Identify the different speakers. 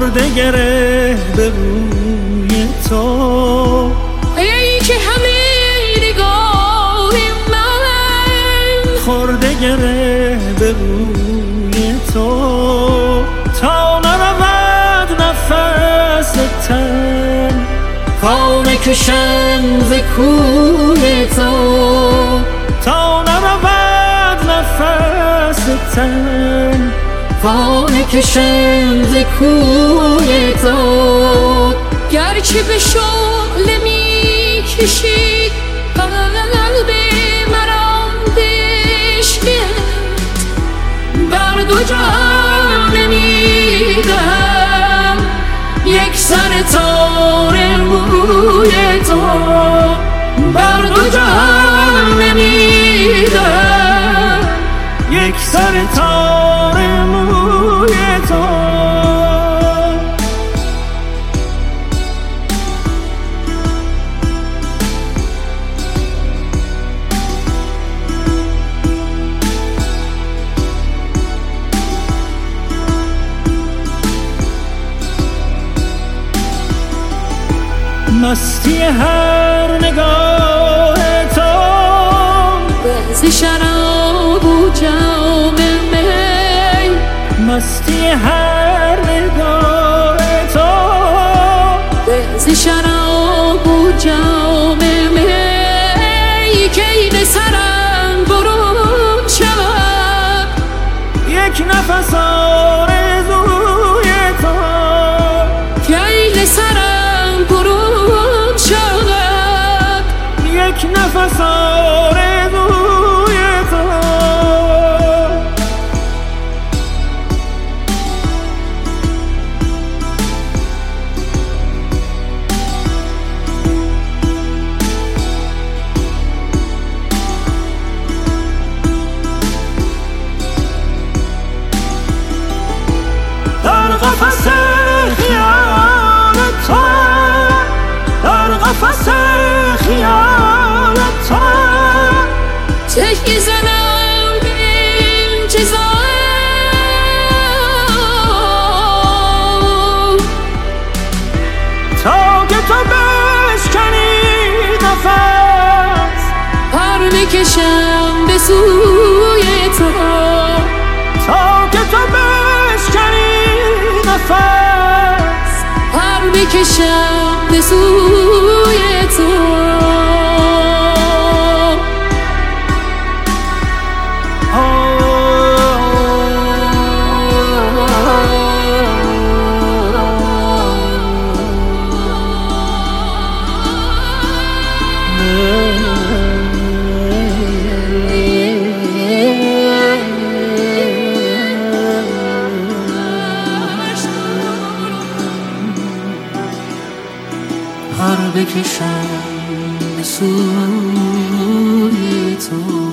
Speaker 1: خورده گره به روی تو،
Speaker 2: ای که همه نگاه من
Speaker 1: خورده گره به روی تو، تا نرود نفس تن پا نکشم ز کوی تو، تا نرود نفس تن پا نکشم ز کوی تو.
Speaker 2: گرچه به شعله می کشی قلب مرا بشکن، بر دو جهان نمیدم یک سر تار موی تو، بر دو جهان نمیدم
Speaker 1: یک سر تار موی تو. مستی هر نگاه تو،
Speaker 2: ز شراب و جام می،
Speaker 1: مستی هر نگاه تو،
Speaker 2: ز شراب و جام می، کی به سرم برون شود
Speaker 1: یک نفس آرزوی تو،
Speaker 2: کی به سرم برون شود
Speaker 1: یک نفس آرزوی تو. در قفس خیال تو، در قفس خیال تو،
Speaker 2: تکیه زنم به انتظار،
Speaker 1: تا که تو بشکنی نفس
Speaker 2: پر بکشم به سوی تو،
Speaker 1: تا که تو بشکنی نفس
Speaker 2: پر بکشم به سوی تو.
Speaker 1: پر بکشم به سوی تو.